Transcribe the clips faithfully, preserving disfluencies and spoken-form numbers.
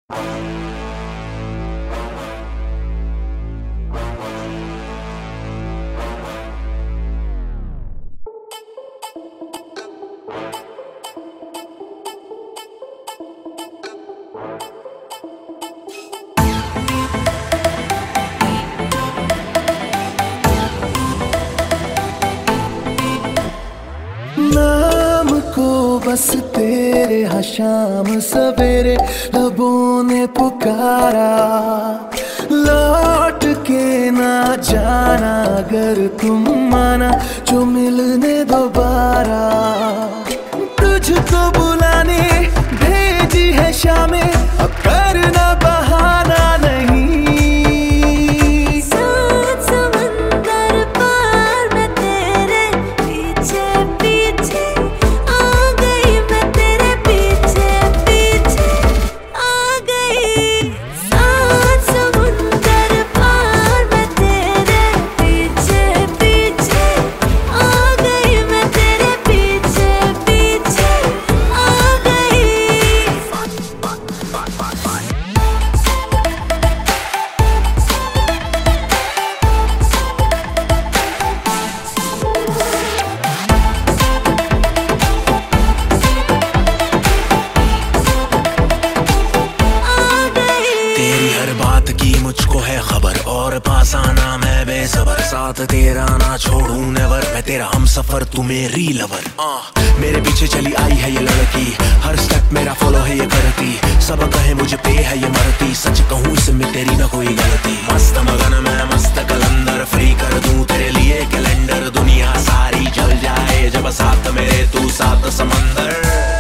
नाम को बस तेरे हाँ शाम सवेरे लबों ने पुकारा, लौट के ना जाना अगर तुम माना जो मिलने दोबारा। तुझको बुलाने भेजी है शामें, अब करना बहाना नहीं। मुझको है खबर और पास आना मैं बेसबर, साथ तेरा ना छोड़ूं नेवर, मैं तेरा हम सफर तू मेरी लवर। आ, मेरे पीछे चली आई है ये लड़की, हर स्टेप मेरा फॉलो है ये करती, सब कहे मुझे पे है ये मरती, सच कहूँ इसमें तेरी ना कोई गलती। मस्त मगन मैं मस्त कलंदर, फ्री कर दूं तेरे लिए कैलेंडर, दुनिया सारी जल जाए जब साथ मेरे तू साथ समंदर,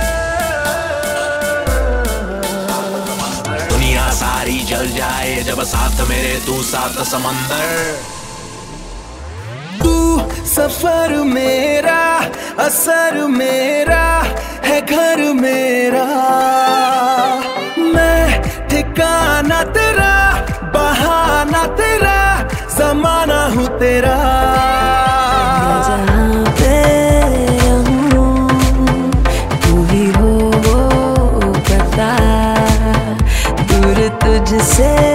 सारी जल जाए जब साथ मेरे तू साथ समंदर। तू सफर मेरा, असर मेरा है घर मेरा, मैं ठिकाना तेरा, बहाना तेरा, ज़माना हूँ तेरा। जहाँ पे रहूं तू ही हो वो पता, दूर तुझसे